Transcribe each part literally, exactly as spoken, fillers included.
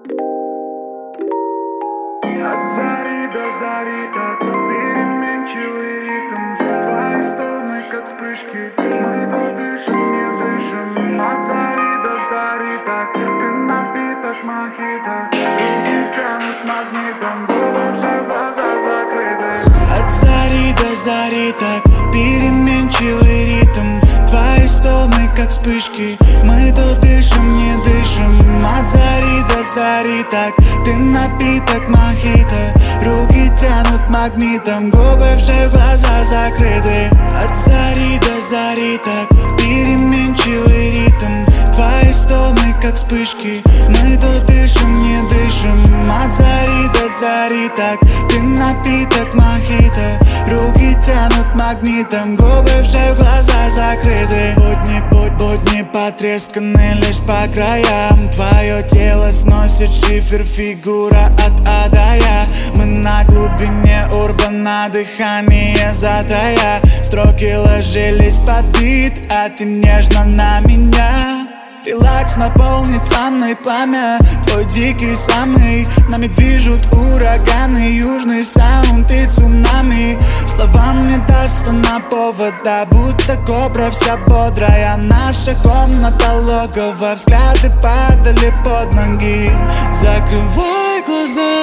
От зари до зари так переменчивый ритм. Твои стоны, как вспышки, мы то дышим, не дышим. От зари до зари так, ты напиток мохито. Руки тянут магнитом, губы все глаза закрыты. От зари до зари так переменчивый ритм. Твои стоны, как вспышки, мы то дышим, не дышим. От зари до зари так, ты напиток мохито. Руки тянут магнитом, губы все глаза закрыты. От зари до зари так переменчивый ритм. Твои стоны, как вспышки, мы то дышим, не дышим. От зари до зари так, ты напиток мохито. Руки тянут магнитом, губы все глаза закрыты. Будни, будь, будни потресканы лишь по краям. Твое тело сносит шифер, фигура от А до Я. Мы на глубине урбана, дыхание затая. Строки ложились под бит, а ты нежно на меня. Релакс наполнит ванной пламя. Твой дикий самый. Нами движут ураганы, южный саунд и цунами. Словам не даст на повода, будто кобра вся бодрая. Наша комната логово, взгляды падали под ноги. Закрывай глаза,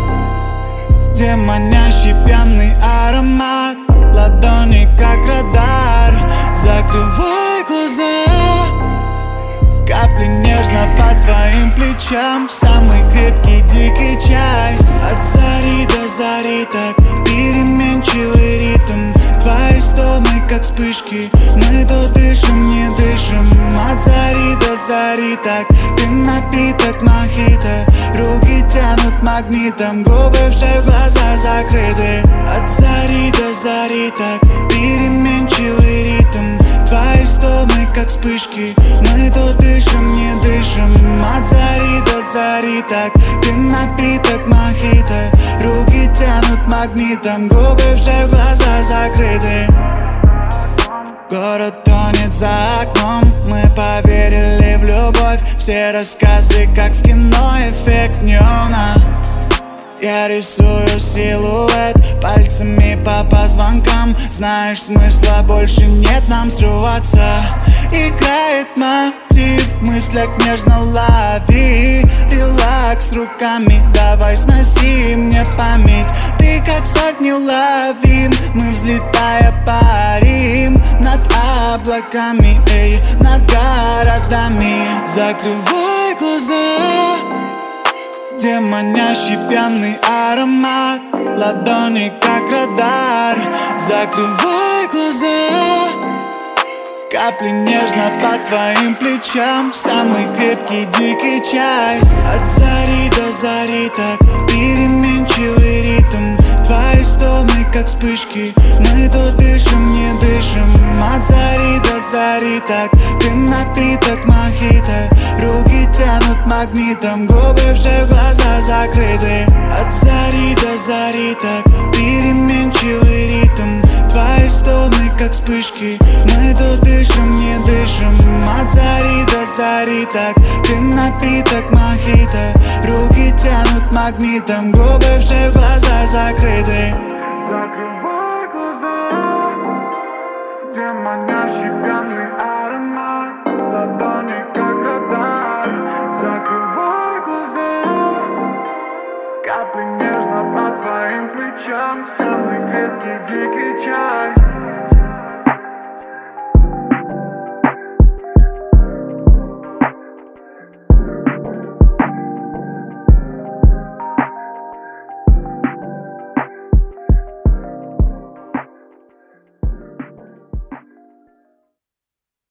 где манящий пьяный аромат. Ладони как радар. Закрывай глаза, капли нежно по твоим плечам. Самый крепкий дикий чай. От зари до зари так переменчивый ритм. Твои стоны, как вспышки, мы то дышим, не дышим. От зари до зари так, ты напиток мохито. Руки тянут магнитом, губы все глаза закрыты. От зари до зари так переменчивый ритм. Твои стоны, как вспышки, мы то дышим, не дышим. От зари до зари так, ты напиток мохито. Руки тянут магнитом, губы все глаза закрыты. Город тонет за окном, мы поверили в любовь. Все рассказы, как в кино, эффект неона. Я рисую силуэт пальцами по позвонкам. Знаешь, смысла больше нет нам срываться. Играет мотив, в мыслях нежно лови. Релакс руками, давай сноси мне память. Ты как сотни лавин, мы взлетая парим. Над облаками, эй, над городами. Закрывай глаза, где манящий пьяный аромат. Ладони как радар. Закрывай глаза, капли нежно по твоим плечам. Самый крепкий дикий чай. От зари до зари так переменчивый ритм. Твои стоны, как вспышки, мы то дышим, не дышим. От зари до зари так, ты напиток мохито. Руки тянут магнитом, губы все глаза закрыты. От зари до зари так переменчивый ритм. Твои стоны, как вспышки, мы то дышим, не дышим. От зари до зари так, ты напиток мохито. Руки тянут магнитом, губы все глаза закрыты. Закрывай глаза, где манящий пьяный аромат. Ладони как радар. Закрывай глаза, капли нежно по твоим плечам. Самый крепкий дикий чай.